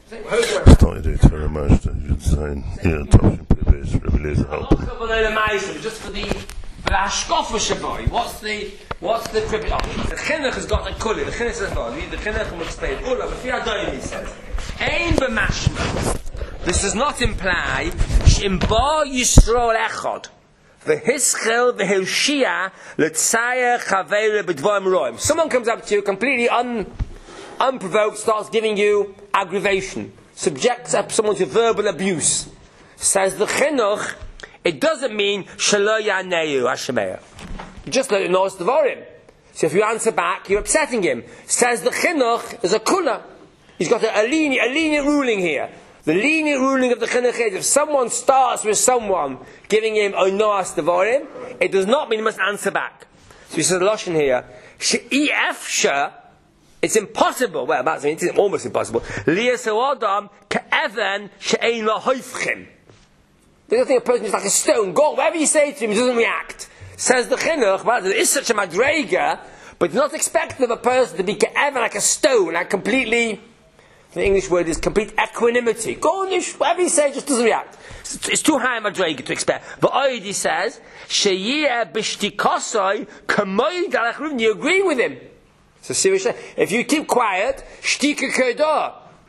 Starting to do Torah Mashta, you'd say, Toshin Pibis, Rabbi Eliezer helping. Just for the Hashkofa Shaboy, what's the trip? The Chinuch has got the Kuli, the Chinuch says, no, the Chinuch will explain, Ula, but he says, Ein b'mashma, this does not imply, Shimba Yisrael Echad, v'hischel v'hilshia, l'tzayah chaveira b'dvoim roim. Someone comes up to you, completely unprovoked, starts giving you aggravation, subjects up someone to verbal abuse. Says the Chinuch, it doesn't mean shelo yaneu hashemeya. You just let it know it's devarim. So if you answer back, you're upsetting him. Says the Chinuch, there's a kula. He's got a lenient ruling here. The lenient ruling of the Chinuch is if someone starts with someone giving him onoas devarim, it does not mean he must answer back. So he says Lashon here, she'efsha. It's impossible. Well, it's almost impossible. Liyas ha'adam ka'evan she'ein lahoifchim. They don't think a person is like a stone. Go, whatever you say to him, he doesn't react. Says the Chinuch, well, there is such a madrega, but it's not expected of a person to be ka'evan, like a stone, like completely, the English word is complete equanimity. Go, whatever you say, just doesn't react. It's too high a madrega to expect. But Oidi says, she'yeh b'shtikosoi kamoy dalachrum, you agree with him. So seriously, if you keep quiet, shtika kodah.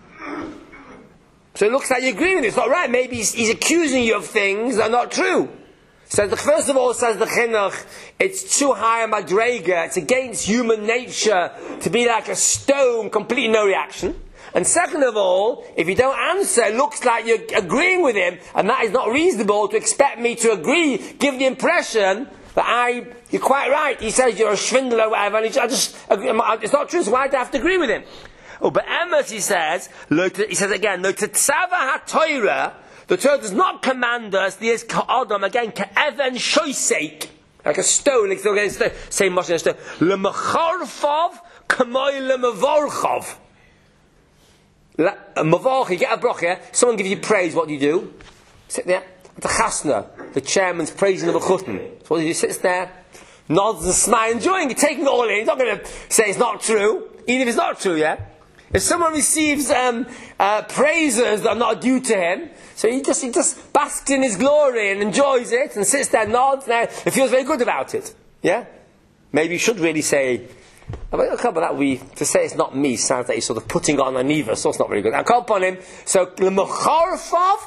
So it looks like you agree with it. It's not right. Maybe he's accusing you of things that are not true. So first of all, says the Chinuch, it's too high a madrega. It's against human nature to be like a stone, completely no reaction. And second of all, if you don't answer, it looks like you're agreeing with him, and that is not reasonable to expect me to agree, give the impression that you're quite right. He says you're a schwindler or whatever, and it's not true, so why do I have to agree with him? Oh, but Amos, he says again, the Torah does not command us, the is ka'adam, again, ka'evan shoysek, like a stone, like same much as a stone, lemacharfav, kamoy lemavorchav. Mavorch, you get a brocha, someone gives you praise, what do you do? Sit there. The chasna, the chairman's praising the chutin. So what he sits there, nods and smiles, enjoying it, taking it all in. He's not going to say it's not true, even if it's not true, yeah? If someone receives praises that are not due to him, so he just basks in his glory and enjoys it and sits there, nods, and he feels very good about it, yeah? Maybe you should really say, to say it's not me sounds like he's sort of putting on an eva, so it's not very good. I'll call upon him, so l'macharfav,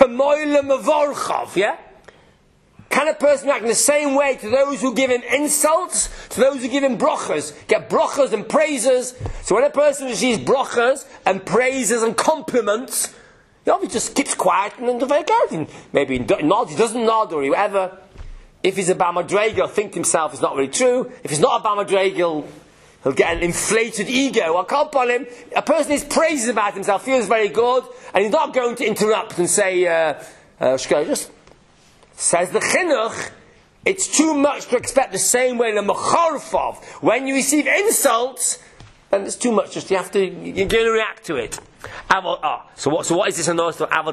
yeah? Can a person act in the same way to those who give him insults, to those who give him brochas? Get brochas and praises. So when a person receives brochas and praises and compliments, he just keeps quiet and very good. Maybe he nods, he doesn't nod or whatever. If he's a Bamadrega, he'll think to himself it's not really true. If he's not a Bamadrega, he'll get an inflated ego. I'll call upon him. A person is praises about himself, feels very good, and he's not going to interrupt and say, just says the Chinuch, it's too much to expect the same way in the Mecharfav. When you receive insults, then it's too much. You're going to react to it. So what is this? Don't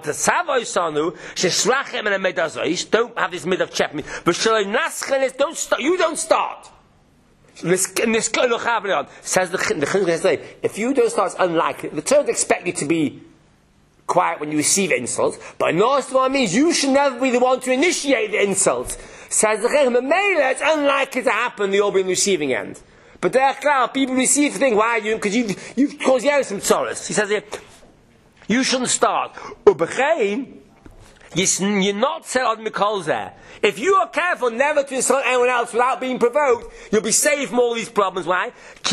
have this mid of chepmi. But you don't start. Says the Chinuch, if you don't start, it's unlikely. The Torah expect you to be quiet when you receive insults, but what means you should never be the one to initiate the insults. Says the Chinuch, it's unlikely to happen. You'll be on the receiving end. But people receive things. Why are you? Because you've caused some sorrows. He says here, you shouldn't start. You're not set on Mikol there. If you are careful never to insult anyone else without being provoked, you'll be saved from all these problems. Why?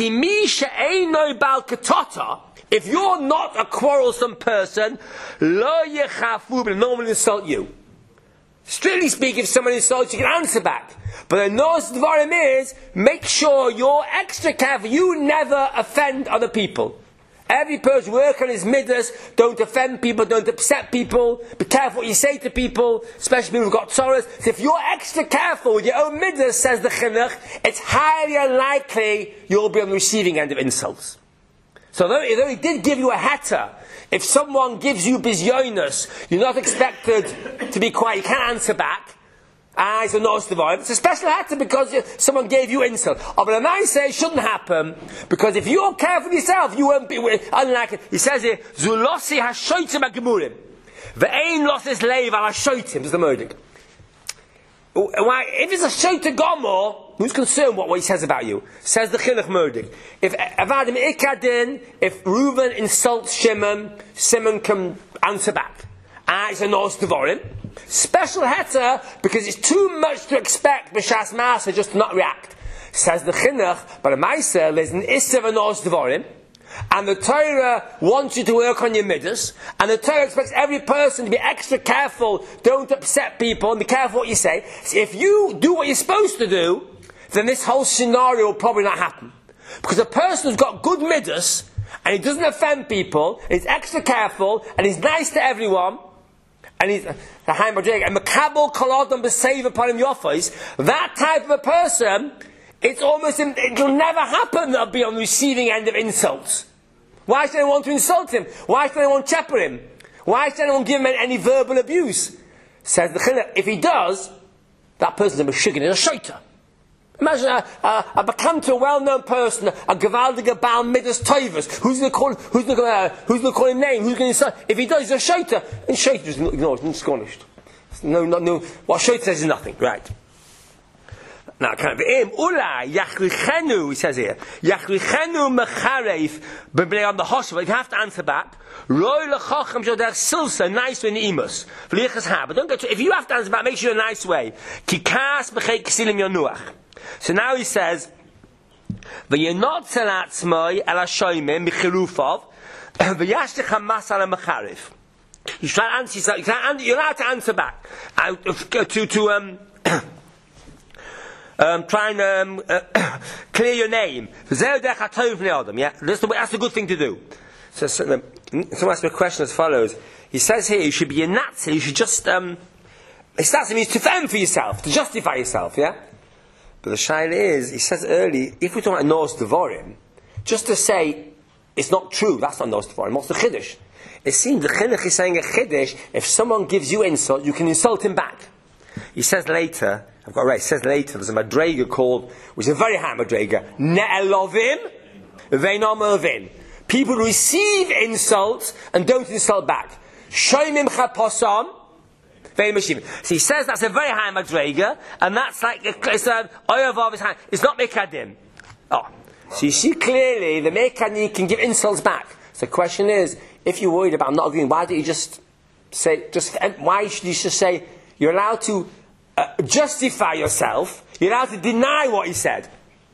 If you're not a quarrelsome person, no one will insult you. Strictly speaking, if someone insults you, can answer back. But the Nos Dvarim is, make sure you're extra careful. You never offend other people. Every person work on his midas. Don't offend people, don't upset people. Be careful what you say to people, especially people who've got sorrows. So if you're extra careful with your own midas, says the Chinuch, it's highly unlikely you'll be on the receiving end of insults. So though he did give you a heta, if someone gives you bizyonos, you're not expected to be quiet. You can't answer back. It's a nos devarim. It's a special heter because someone gave you insult. But a man says it shouldn't happen because if you're careful yourself, you won't be unlike it. He says here, Zulossi hashoitim agemurim. Ve'ein losses leiv al hashoitim. Is the murder. Why? If it's a shoita gomor, who's concerned what he says about you? Says the chinuch murder. If Avadim ikadin, if Reuven insults Shimon, Shimon can answer back. It's a nos devarim. Special heter because it's too much to expect b'shas ma'aseh just to not react. Says the chinuch, but a ma'aseh there's an isser of nos devarim, and the Torah wants you to work on your midas, and the Torah expects every person to be extra careful, don't upset people, and be careful what you say. So if you do what you're supposed to do, then this whole scenario will probably not happen. Because a person who's got good midas, and he doesn't offend people, and he's extra careful, and he's nice to everyone, and he's the Haim Badreg, and Makabel Kolodam B'Seiv upon him Yofos, that type of a person, it'll never happen that I'll be on the receiving end of insults. Why should anyone want to insult him? Why should anyone chepper him? Why should anyone give him any verbal abuse? Says the Chinuch, if he does, that person's a Meshuggah, he's a shoiter. Imagine a become to a well-known person, a Gevaldiger Baal Midas Tovus. Who's going to call him name? Who's going to insult? If he does, he's a shoiter. And shoiter just ignores, astonished. No. What shoiter says is nothing, right? Now, he says here, Yachlichenu mechareif b'bnei on the hoshva. You have to answer back. Roy lechochem shoder silsa, nice way in the imus. V'lichas ha. But don't go to, if you have to answer back, make sure a nice way. Kikas b'chei kisilim yonuach. So now he says, V'yenot tzelatzmoi el hashoymim b'chirufov v'yashtich hamas ala mechareif. You try to answer yourself. You're allowed to answer back. Try and clear your name. Yeah, that's a good thing to do. So someone asked me a question as follows. He says here, you should be a Nazi, you should just, it means to fend for yourself, to justify yourself, yeah? But the shaila is, he says early, if we're talking about nos devarim, just to say, it's not true, that's not nos devarim, what's the chiddush? It seems the chinuch is saying a chiddush, if someone gives you insult, you can insult him back. He says later, I've got it right, he says later, there's a madrega called, which is a very high madrega, Ne'elovim, Veinom Elvin. People receive insults and don't insult back. Shoymim chaposam, Veimashivim. So he says that's a very high madrega, and that's like, it's an Oyavav is high. It's not Mekadim. Oh. So you see clearly, the Mekadim can give insults back. So the question is, if you're worried about not agreeing, why don't you just say, why should you just say, you're allowed to justify yourself, you're allowed to deny what he said.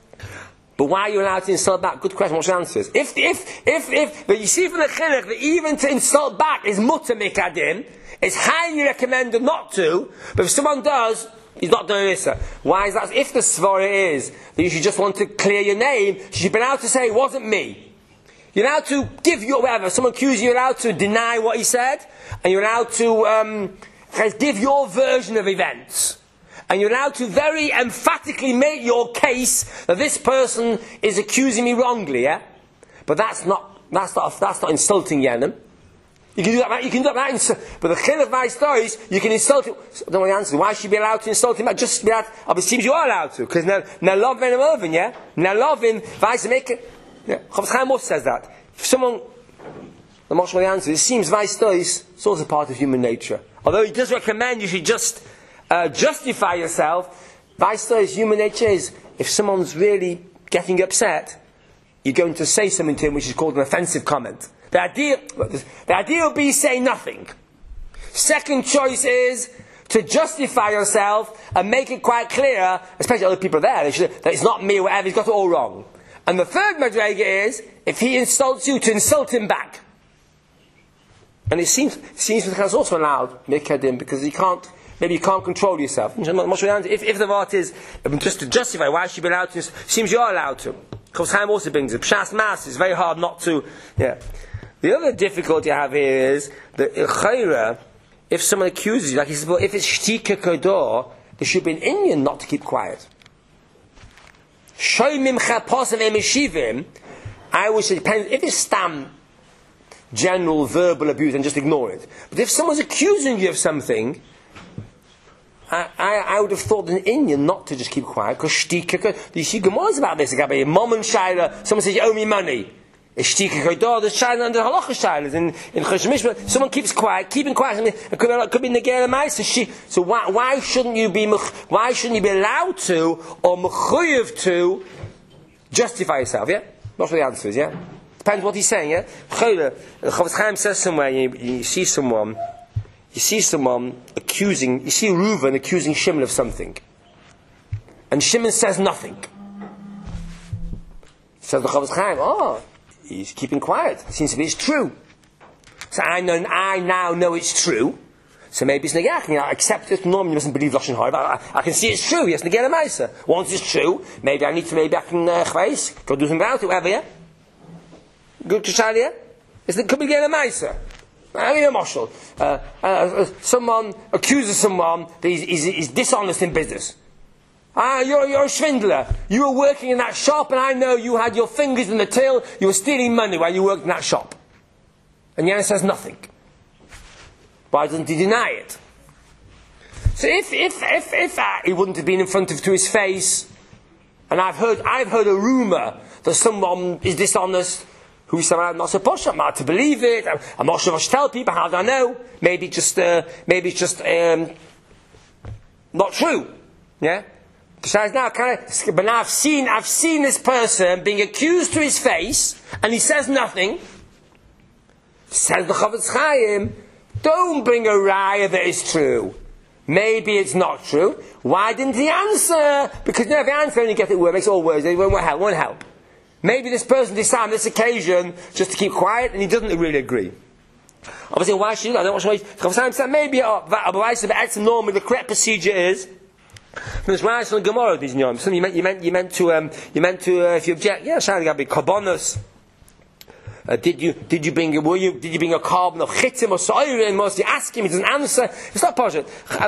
But why are you allowed to insult back? Good question, what's your answers? But you see from the chinuch that even to insult back is mutter mikadim, it's highly recommended not to, but if someone does, he's not doing this. Why is that? If the svara is that you should just want to clear your name, you should be allowed to say, it wasn't me. You're allowed to give your, whatever, someone accuses you, you're allowed to deny what he said, and you're allowed to give your version of events. And you're allowed to very emphatically make your case that this person is accusing me wrongly, yeah? But that's not insulting Yenim. You can do that, but the chinuch of my stories, you can insult him. I don't want to answer. Why should you be allowed to insult him? Just be allowed, it seems you are allowed to, because now love and Irvin, yeah? Now love him, vice make it. Yeah. Chavetz Chaim Moshe says that. If someone, the Moshe will answer, it seems my stories, it's also part of human nature. Although he does recommend you should just justify yourself, vice versa, human nature is, if someone's really getting upset, you're going to say something to him which is called an offensive comment. The idea would be say nothing. Second choice is to justify yourself and make it quite clear, especially other people there, that it's not me or whatever, he's got it all wrong. And the third madrega is, if he insults you, to insult him back. And it seems it's also allowed, Mikadim, because maybe you can't control yourself. If the vart is just to justify, why should you be allowed to? Seems you are allowed to. Chavetz Chaim also brings it. Pshas Mas is very hard not to. Yeah. The other difficulty I have here is that if someone accuses you, like he says, well, if it's shtika kodor, there should be an Indian not to keep quiet. Shoymim chaposam emeshivim. I would say it depends. If it's stam, general verbal abuse, and just ignore it. But if someone's accusing you of something, I would have thought an Indian not to just keep quiet, because shtika, you see Gemara's about this, like mom and shaila, someone says you owe me money. Shtika kodah, the shaila and the halacha shailas in Chosh Mishpat, someone keeps quiet, keeping quiet, it could be negera ma'isa. So why shouldn't you be allowed to, or mechuyev to, justify yourself, yeah? That's what the answer is, yeah? Depends what he's saying, yeah? The Chofetz Chaim says somewhere, you see someone accusing, you see Reuven accusing Shimon of something. And Shimon says nothing. Says the Chofetz Chaim, he's keeping quiet. It seems to be it's true. So I now know it's true. So maybe it's negach. I accept it. Normally you mustn't believe Lashon Hara, but I can see it's true. Yes, negera ma'isa. Once it's true, maybe I can go do something about it, whatever, yeah? Good to Shalia, yeah? It could be negera ma'isa. Someone accuses someone that he's dishonest in business. You're a swindler. You were working in that shop, and I know you had your fingers in the till. You were stealing money while you worked in that shop. And Yana says nothing. Why doesn't he deny it? So if he wouldn't have been in front to his face, and I've heard a rumor that someone is dishonest, who said, I'm not supposed to, I'm not to believe it, I'm not sure if I should tell people, how do I know? Maybe it's just not true. Yeah? Besides now, but now I've seen this person being accused to his face, and he says nothing. Says the Chofetz Chaim, don't bring a raya that is true. Maybe it's not true. Why didn't he answer? Because if he answers, only get it word, makes all words, it won't help. Maybe this person decided on this occasion just to keep quiet, and he doesn't really agree. Obviously, why should you? I don't want to wait. Chofetz Chaim said maybe normally the correct procedure is. There's rice on Gemara these yom. You meant to if you object, yeah, shall be karbonos. Did you bring a carbon of chitim or soirin? Most you ask him, he doesn't answer. It's not poshut.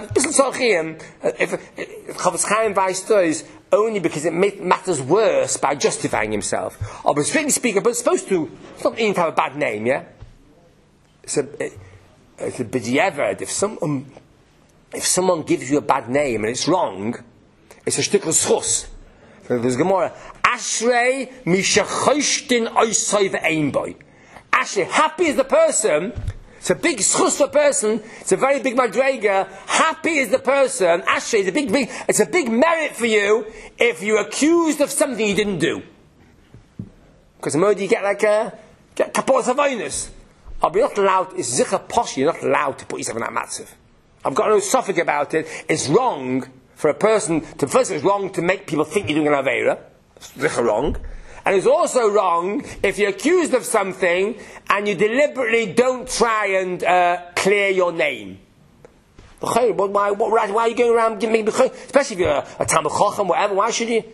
If Chofetz Chaim Weiss only because it matters worse by justifying himself. But strictly speaking, but it's supposed to. It's not even to have a bad name, yeah. It's a b'diavad. If someone gives you a bad name and it's wrong, it's a shtickl schus. There's Gemara. Ashrei mishachoshtin oisay ve'ein boy. Ashrei, happy is the person. It's a big schus for a person. It's a very big madrega. Happy is the person. Ashrei is it's a big merit for you if you're accused of something you didn't do. Because the more you get kapos havaynus. I'll be not allowed. It's zicha posh. You're not allowed to put yourself in that matzav. I've got no suffix about it. It's wrong for a person to, first it's wrong to make people think you're doing an aveira. It's wrong. And it's also wrong if you're accused of something and you deliberately don't try and clear your name. Why are you going around giving me, especially if you're a Talmud Chacham, whatever, why should you?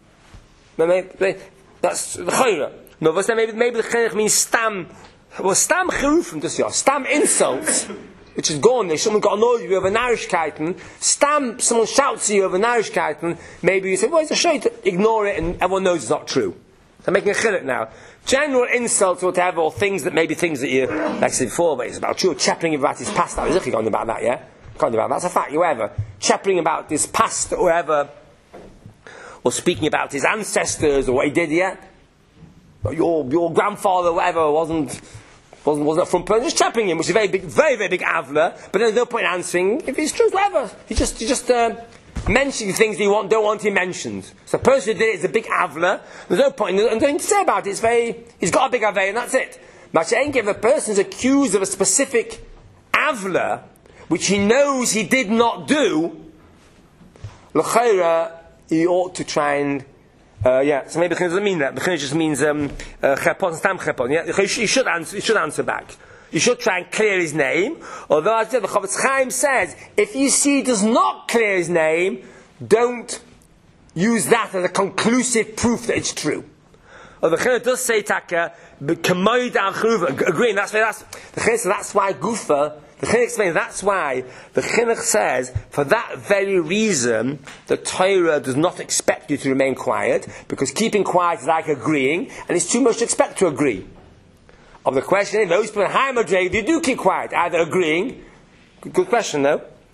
That's the chayra. No, but maybe the chayra means stam. Well, stam chirufim this year. Stam insults. Which is gone there. Someone got annoyed with you over Narishkeiten. Someone shouts at you over Narishkeiten. Maybe you say, well, it's a shait. Ignore it, and everyone knows it's not true. I'm making a chiluk now. General insults or whatever, or things that you, like I said before, but it's about you chattering about his past. I was looking on about that, yeah? Can't do about that. That's a fact, whatever. Chattering about his past or whatever. Or speaking about his ancestors or what he did, yeah? Your grandfather or whatever wasn't from person, just chapping him, which is a very, very big avla, but there's no point in answering if it's true, whatever. He just mentioning things he don't want him mentioned. So the person who did it is a big avla, there's no point in nothing to say about it. He's got a big avla and that's it. But if a person is accused of a specific avla, which he knows he did not do, l'chayra, he ought to try and so maybe B'china doesn't mean that. B'china just means chepon, stam chepon. Yeah, he should answer back. You should try and clear his name. Although as the Chofetz Chaim says, if you see he does not clear his name, don't use that as a conclusive proof that it's true. Or the B'china does say taka k'moid al chuva, agreeing. That's why Gufa. The Chinuch explains that's why the Chinuch says for that very reason the Torah does not expect you to remain quiet, because keeping quiet is like agreeing, and it's too much to expect to agree. Of the question, those people in high madrega, they do keep quiet, either agreeing. Good question, though.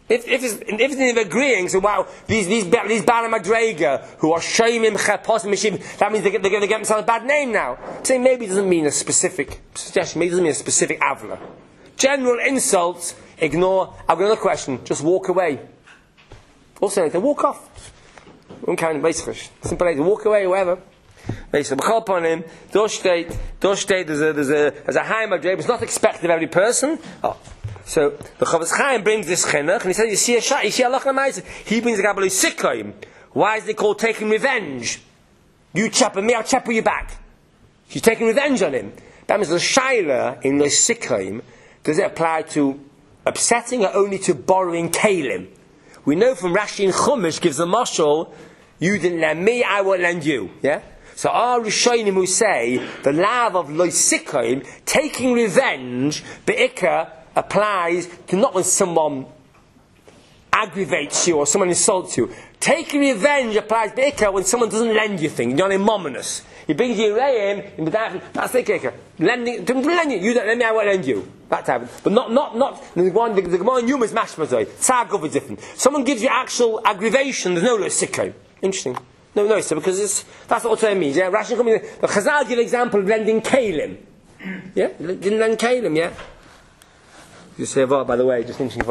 If it's agreeing, so wow, these Bala Madrega who are Shemim Chapos Mishim, that means they're going to get themselves a bad name now. Saying maybe it doesn't mean a specific suggestion, maybe it doesn't mean a specific Avla. General insults, ignore. I've got another question, just walk away. Also, they walk off. Simple, walk away, whatever. Basically, upon him, there's a high Madrega, it's not expected of every person. Oh. So the Chavetz Chaim brings this chinuch, and he says, you see Allah Lamaisa. He brings the Gabbalui Sikkim. Why is it called taking revenge? You chapper me, I'll chapper you back. She's taking revenge on him. That means the Shaila in the Sikkim, does it apply to upsetting or only to borrowing kalim? We know from Rashi and Chumash gives a mashal, you didn't lend me, I won't lend you. Yeah? So our Rishonim who say the lav of Lo Sikkim, taking revenge, be'ikah, applies to not when someone aggravates you or someone insults you. Taking revenge applies to Ikka when someone doesn't lend you things. You're mominous. He brings you Reim, that's the Ikka. Lending, to lend you, you don't lend me, I won't lend you. That type of, but not, the Gemara in Yom is mashmazoi. Tzagov is different. Someone gives you actual aggravation, there's no Sikkim. Interesting. No, so because that's what it means. Yeah, Rashi coming. The Chazal give an example of lending Kalim. Yeah, didn't lend Kalim, yeah. You say, by the way, just interesting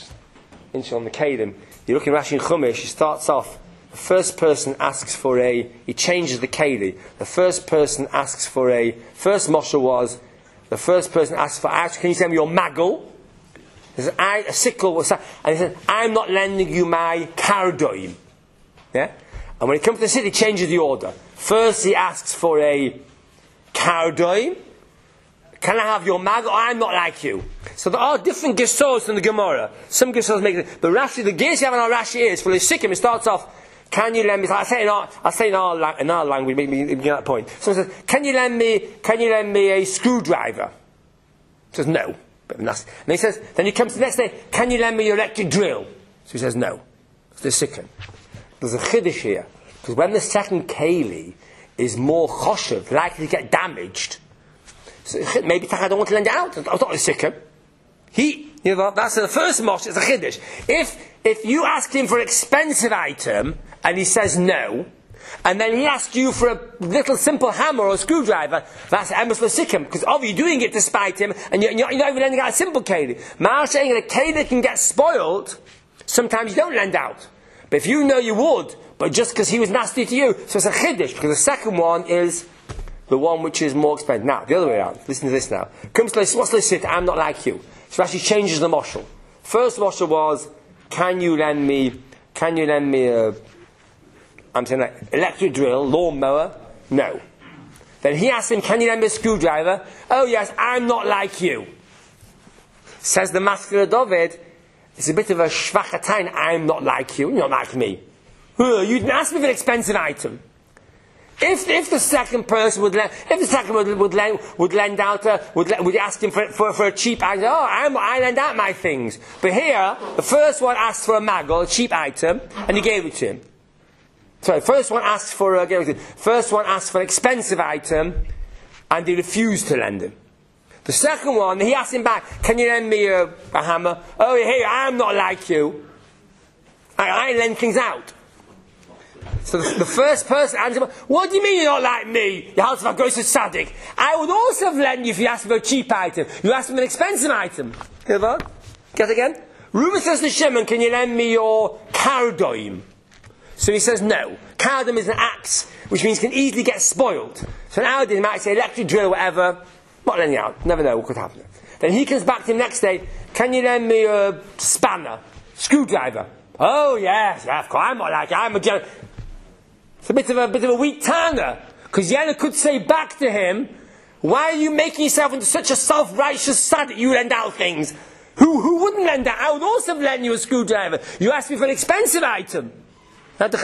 on the Kalim. You look in Rashi and Chumash, he starts off, the first person asks for he changes the Kali. The first person asks for first Moshe was, the first person asks for, can you send me your magal? He says, a sickle, and he says, I'm not lending you my kardoim. Yeah? And when he comes to the city, he changes the order. First he asks for a kardoim. Can I have your mag? Or I'm not like you. So there are different gisos in the Gemara. Some gisos make it. But Rashi, the gis you have in our Rashi is for the Sikkim. It starts off. Can you lend me? I say in our language. Make me get that point. Someone says, Can you lend me a screwdriver? He says no. And he says. Then he comes to the next day. Can you lend me your electric drill? So he says no. It's the Sikkim. There's a chiddush here because when the second keli is more choshev, likely to get damaged. So maybe I don't want to lend it out. I was not a sikkim. That's the first mosh. It's a chiddush. If you ask him for an expensive item and he says no, and then he asks you for a little simple hammer or a screwdriver, that's emes l'sikkim because you're doing it despite him, and you're not even lending out a simple keli. Mar saying that a keli can get spoiled. Sometimes you don't lend out, but if you know you would, but just because he was nasty to you, so it's a chiddush because the second one is the one which is more expensive. Now, the other way around. Listen to this now. Comes to what's the sit? I'm not like you. So actually changes the moshel. First moshel was, can you lend me electric drill, lawnmower? No. Then he asked him, can you lend me a screwdriver? Oh yes, I'm not like you. Says the Master of David, it's a bit of a shvachatain, I'm not like you, you're not like me. You didn't ask me for an expensive item. If the second person would ask him for a cheap item, I lend out my things. But here, the first one asked for a magal, a cheap item, and he gave it to him. Sorry, first one asked for an expensive item, and he refused to lend him. The second one, he asked him back, can you lend me a hammer? Oh, here, I'm not like you. I lend things out. So the first person answered, what do you mean you're not like me? Your house of goes to Tzaddik. I would also have lent you if you asked me for a cheap item. You asked me for an expensive item. Hear that? Get it again? Reuben says to Shimon, can you lend me your kardoim? So he says no. Kardoim is an axe, which means it can easily get spoiled. So nowadays he might say electric drill or whatever. Not lending out. Never know what could happen. Then he comes back to him next day, can you lend me a spanner? Screwdriver? Oh yes, of course. I'm not like you. I'm a general. It's a bit of a weak tanga. Because Yana could say back to him, why are you making yourself into such a self-righteous sad that you lend out things? Who wouldn't lend out? I would also have lent you a screwdriver. You asked me for an expensive item. It's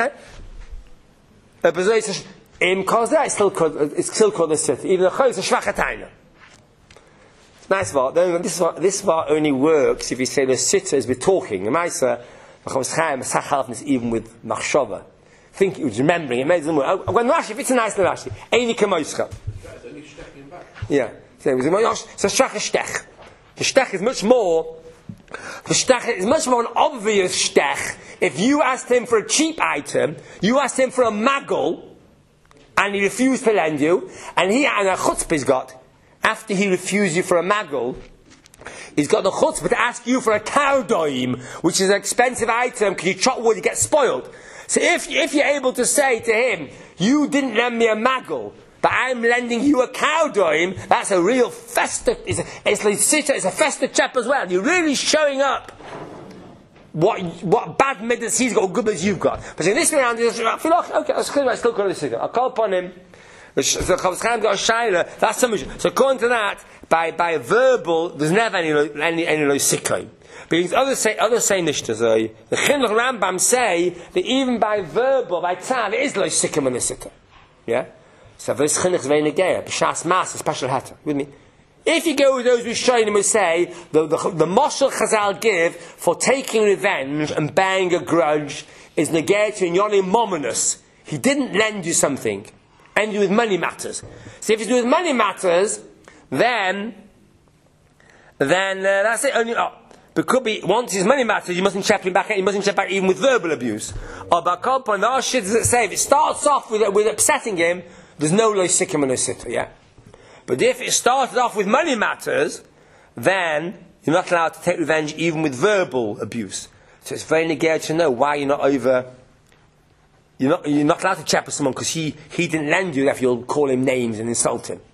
still called a sit. Even though it's a shvachatayna. Nice part. This part only works if you say the sitter is with talking. The Maisa, even with machshava. Think he was remembering, it made them work. When Rashi, if it's a nice Rashi, Eini Kamoischa. Yeah. So it's a Shach Shtech. The Shtech is much more The shtech is much more an obvious shtech. If you asked him for a cheap item, you asked him for a magul, and he refused to lend you, and a chutzpah he's got, after he refused you for a magul, he's got the chutzpah to ask you for a kardoim, which is an expensive item, because you chop wood, you get spoiled. So if you're able to say to him, you didn't lend me a magul, but I'm lending you a kardoim, that's a real festive, it's a festive chap as well. You're really showing up what bad midas he's got, or good midas you've got. But in this way around, okay, I still call it a I'll call upon him. The Chofetz Chaim got a shaila. That's so much. So according to that, by verbal, there's never any sikkim. But others say nishtas. The Chinuch Rambam say that even by verbal, by tzad, there is lo sikkim and a sitter. Yeah. So this Chinuch is very negaya. B'shas mas, a special hatter. With me. If you go with those Rishonim who say the Moshel Chazal give for taking revenge and bearing a grudge is negaya to Yonim Mominus. He didn't lend you something. And do with money matters. So if it's with money matters, then that's it. Only but could be once his money matters, you mustn't chap him back. You mustn't chap back even with verbal abuse. Or Bakalpon, there are shits that say if it starts off with upsetting him, there's no lo sikkim and no sitter. Yeah. But if it started off with money matters, then you're not allowed to take revenge even with verbal abuse. So it's very negate to know why you're not over. You're not allowed to chat with someone because he didn't lend you. If you'll call him names and insult him.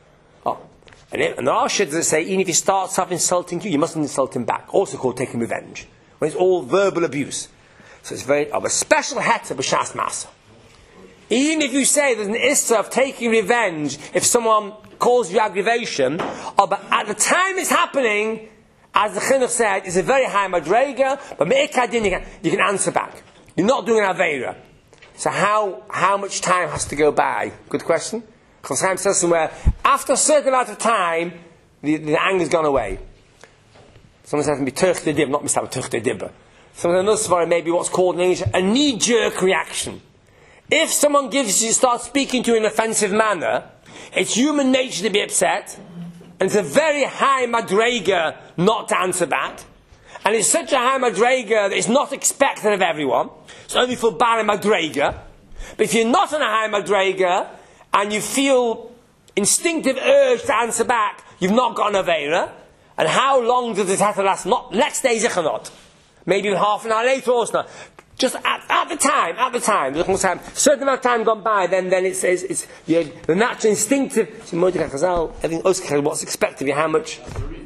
And there are shits that say even if he starts off insulting you, you mustn't insult him back. Also called taking revenge when it's all verbal abuse. So it's very of a special heter b'shas masa. Even if you say there's an issa of taking revenge if someone calls you aggravation, but at the time it's happening, as the Chinuch said, it's a very high madrega, but me'ikadin you can answer back. You're not doing an aveira. So how much time has to go by? Good question. Chofetz Chaim says somewhere, after a certain amount of time, the anger's gone away. Someone says it can be tuch de dib, not mistab tuch de dibba. Someone says another maybe what's called in English a knee-jerk reaction. If someone starts speaking to you in an offensive manner, it's human nature to be upset, and it's a very high madrega not to answer back, and it's such a high madrega that it's not expected of everyone. It's only for bar madrega. But if you're not on a high madrega and you feel instinctive urge to answer back, you've not got an aveira. And how long does it have to last? Not next day zichanot, maybe half an hour later or so. Just at the time, certain amount of time gone by, then it's the natural instinctive. Everything what's expected of you, how much.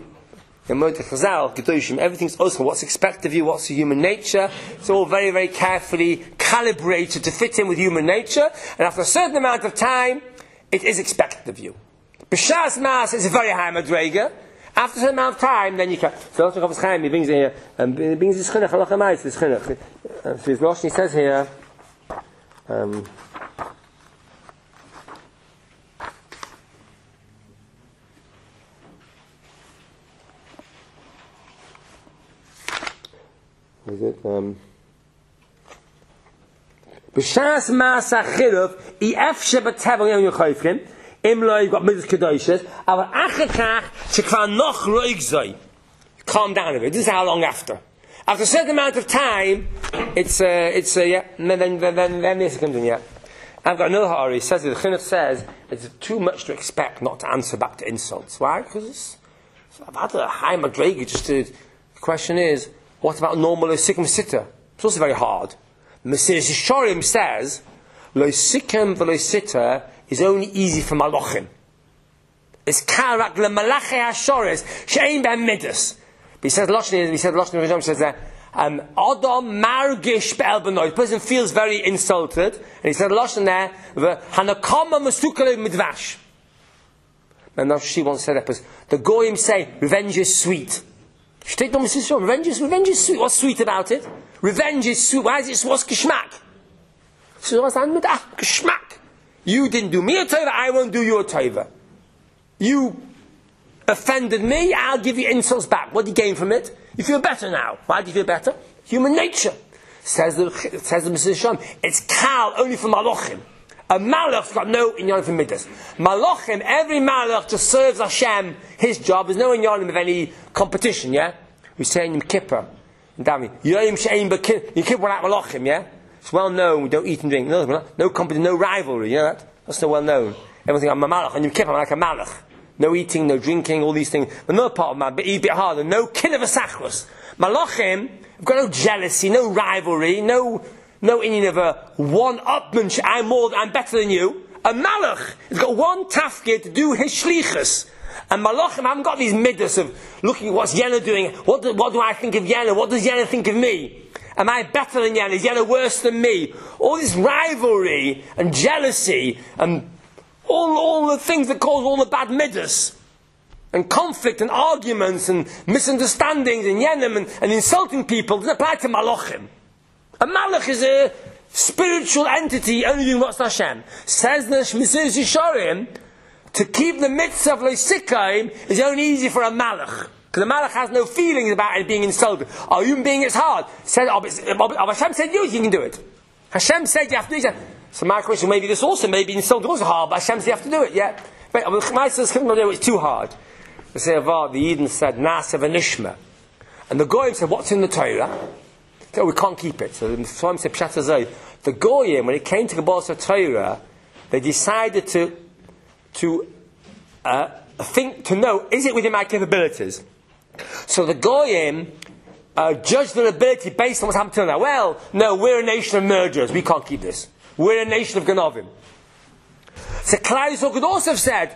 Everything's also what's expected of you, what's the human nature. It's all very, very carefully calibrated to fit in with human nature. And after a certain amount of time, it is expected of you. B'shas mas is a very high madrega. After a certain amount of time, then you can. So also Chofetz Chaim, he brings it here, and he brings this chinuch, halacha ma'is, this chinuch. So his Rosh, he says here, is it? B'shas mas ha'chiruv, i'efshe b'tevel yom yochayfrim, imlo you've got midas kedoshes, aber achekach shekvar noch roig zoi. Calm down a bit. This is how long after. After a certain amount of time, it's yeah. Then this comes in. Yeah, I've got another ha'ari. Says the Chinuch says it's too much to expect not to answer back to insults. Why? Because I've had a high madrega. The question is, what about normal lo sikkim sitter? It's also very hard. Mesilas Yesharim says lo sikkim v'lo sitter is only easy for malachim. It's karak le malachei hashores she'ein be'em midas. He said Lashon says that Adam margish be'el b'noi. The person feels very insulted, and he said Lashon there hanakama masukale midvash. And now she once said that because the goyim say revenge is sweet. Revenge is sweet. What's sweet about it? Revenge is sweet. Why is it? What's geschmack? So what's that? Geschmack. You didn't do me a tova, I won't do you a tova. You offended me, I'll give you insults back. What do you gain from it? You feel better now. Why do you feel better? Human nature. Says the Mesilas Yesharim. It's kal only for malachim. A malach got no inyan for midas. Malachim, every malach just serves Hashem his job. There's no inyan of any competition, yeah? We say in Yom Kippur, in Dami, Yom Kippur without Malachim, yeah? It's well known, we don't eat and drink. No company, no rivalry, you know that? That's so well known. Everyone thinks, I'm a Malach, and Yom Kippur, I'm like a Malach. No eating, no drinking, all these things. But another part of man, but a bit harder, no kin of a sachrus. Malachim have got no jealousy, no rivalry, no Indian of a one-upmanship, I'm better than you. A Malach has got one tafkid to do his shlichus. And Malachim haven't got these midas of looking at what's Yena doing, what do I think of Yena, what does Yena think of me? Am I better than Yena? Is Yena worse than me? All this rivalry and jealousy and all the things that cause all the bad midas and conflict and arguments and misunderstandings and Yenim and insulting people doesn't apply to Malachim. A Malach is a spiritual entity only doing what's Hashem. Says the Shmisir Yisharim, to keep the mitzvah of Leisikaim is only easy for a Malach. Because the Malach has no feelings about it being insulted. Oh, human being is hard. Said, Hashem said you can do it. Hashem said you have to do it. So my question, maybe this also, maybe insulting also hard, but Hashem said you have to do it, yeah? But it's too hard. They say, the Eden said, Nasa v'nishma. And the Goyim said, what's in the Torah? So we can't keep it. So the Psalm said, Pshat Hazai. The Goyim, when it came to Kabbalah Torah, they decided to know, is it within my capabilities? So the Goyim judged their ability based on what's happened till now. Well, no, we're a nation of murderers. We can't keep this. We're a nation of Ganovim. So Klal Yisrael could also have said,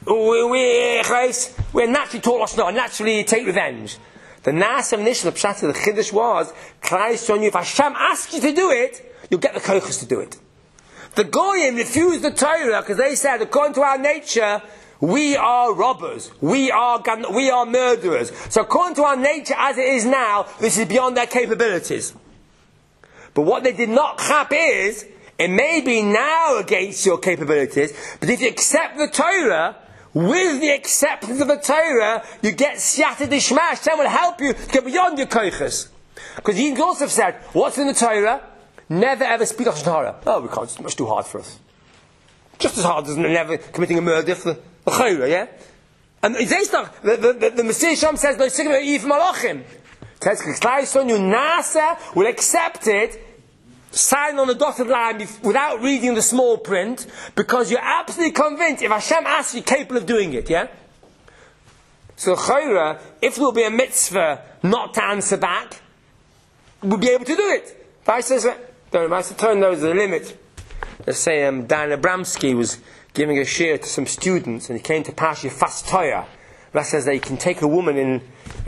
we're naturally taught Lashon, naturally take revenge. The Nasa Nishna, the Pshat, the Chiddush was, Klal Yisrael knew if Hashem asks you to do it, you'll get the kochos to do it. The Goyim refused the Torah because they said, according to our nature, we are robbers. We are murderers. So according to our nature as it is now, this is beyond their capabilities. But what they did not chap is, it may be now against your capabilities, but if you accept the Torah, with the acceptance of the Torah, you get siyata d'shma. Hashem will help you to get beyond your koiches. Because he also have said, what's in the Torah? Never ever speak Lashon Hara. Oh, we can't, it's much too hard for us. Just as hard as never committing a murder for the Chayra, yeah? And they start, the Messiah Shem says, no, Sigma Eve Malachim. Says, Klal Yisrael, you Nasa will accept it, sign on the dotted line without reading the small print, because you're absolutely convinced if Hashem asks you, you're capable of doing it, yeah? So Chayra, if there will be a mitzvah not to answer back, we'll be able to do it. Vice says, don't know, turn those the limit. Let's say Dan Abramsky was giving a shir to some students, and he came to Parsha Fast Torah. That says that you can take a woman in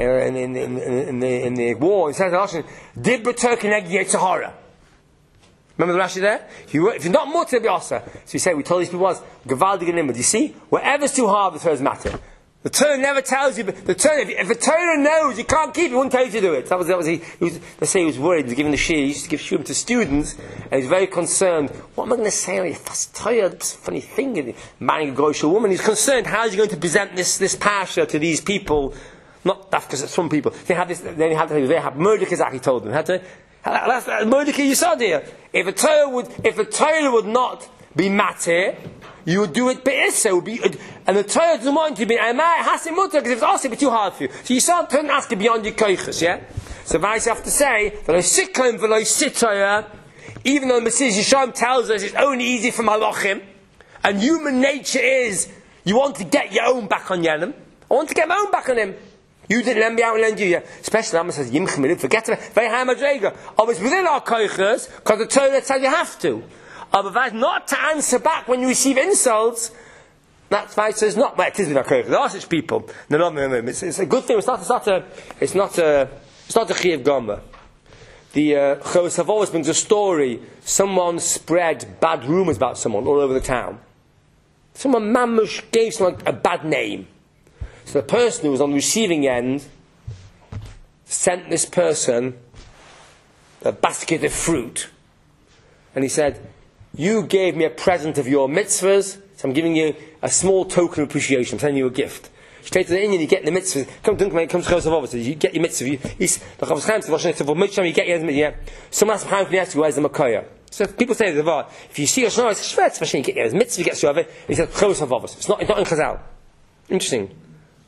the war. He says, Dibra Turkineg Yetzahara. Remember the Rashi there? If you're not mutter, be asa. So he said, we told these people was Gavaldig and You see, whatever's too hard, the Torah's matter. The Torah never tells you. The Torah, if the Torah knows you can't keep it, he wouldn't tell you to do it. That was let's say he was worried. He was giving the shir. He used to give shiurim to students, and he was very concerned. What am I going to say? Oh, fast Torah, that's a funny thing. Marrying a goyish woman. He's concerned. How is he going to present this parsha to these people? Not that because some people they have this. They have Mordechai. He told them. Mordechai, you saw there. If the Torah would not be matter, you would do it be'issa, and the Torah doesn't want you to be, and it has to mutter, because if it's also it'd be too hard for you. So you start turning ask it beyond your koiches, yeah? So Vice have to say, that I sitcom v'lo sitaya, even though Messiah Yisham tells us it's only easy for Malachim, and human nature is, you want to get your own back on Yenim. I want to get my own back on him. You didn't lend me out and lend you, yeah? Especially Rambam says, Yimchim, forget about it, very high madrega. Oh, it's within our koiches, because the Torah tells you have to. Otherwise, not to answer back when you receive insults, that's why it says not. Well, it is with our koiches. There are such people. No. It's a good thing. It's not a chiyuv gomba. The chos have always been a story. Someone spread bad rumors about someone all over the town. Someone mamush gave someone a bad name. So the person who was on the receiving end sent this person a basket of fruit, and he said, you gave me a present of your mitzvahs, so I'm giving you a small token of appreciation. I'm sending you a gift. Straight to the Indian, you get the mitzvahs. Come to Chosavov, you get your mitzvah. You get your mitzvah. Someone asks him, where's the Makaya? So people say, if you see a Shana, it's Shvetz, you get your mitzvah, you get your of it. He says, Chosavov. It's not in Chazal. Interesting.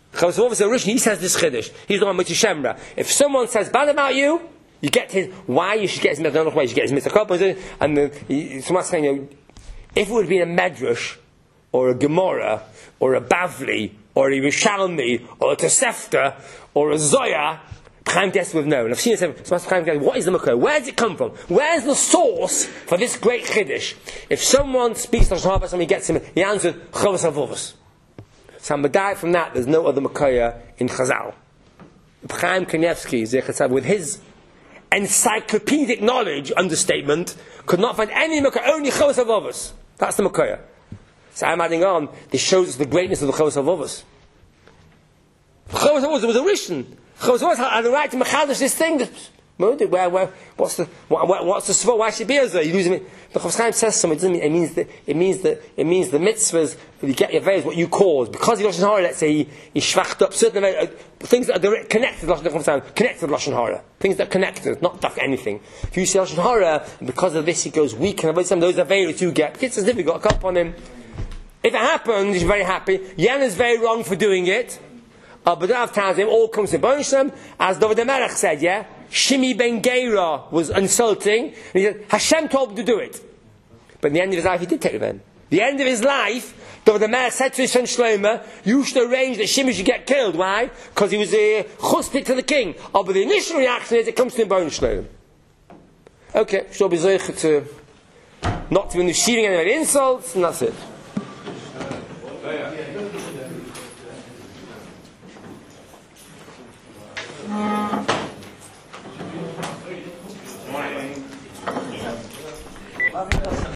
Chavos HaLevavos originally, he says this chiddush. He's the one with Shemra. If someone says bad about you, you get his, why you should get his mitzvah, I don't know why you should get his mitzvah, and someone's saying, if it would have been a Medrash, or a Gemara, or a Bavli, or a Yerushalmi, or a Tosefta, or a Zoya, Chaim Kessler would know. And I've seen it, what is the Makor? Where does it come from? Where's the source for this great Chiddush? If someone speaks to Lashon Hara, somebody gets him, he answered, Chavos HaLevavos. So I'm medayek from that, there's no other Makor in Chazal. Chaim Kanievsky, with his encyclopedic knowledge, understatement, could not find any Makor, only Chavos HaLevavos. That's the Makor. So I'm adding on, this shows us the greatness of the Chavos HaLevavos. Chavos HaLevavos was a Rishon. Chavos HaLevavos had the right to mechadish this thing. What's the svah? Why should it be as though you lose it? The Chofetz Chaim says something. It means the mitzvahs. You get your veils, what you cause. Because he Lashon Hara, let's say he shvacht up certain things that are connected to Lashon Hara. Things that are connected, not anything. If you say Lashon Hara, because of this he goes weak, and those are veils you get. It's as if you got a cup on him. If it happens, he's very happy. Yan is very wrong for doing it. But Rav tells him, all comes to Bonisham, as David HaMelech said, yeah? Shimi ben Geira was insulting, and he said, Hashem told him to do it. But in the end of his life, he did take it then. The end of his life, David HaMelech said to his son Shlomo, you should arrange that Shimi should get killed. Why? Because he was a chuspit to the king. But the initial reaction is, it comes to him Bonisham. Okay, she'll be zeicher to not to be receiving any insults, and that's it.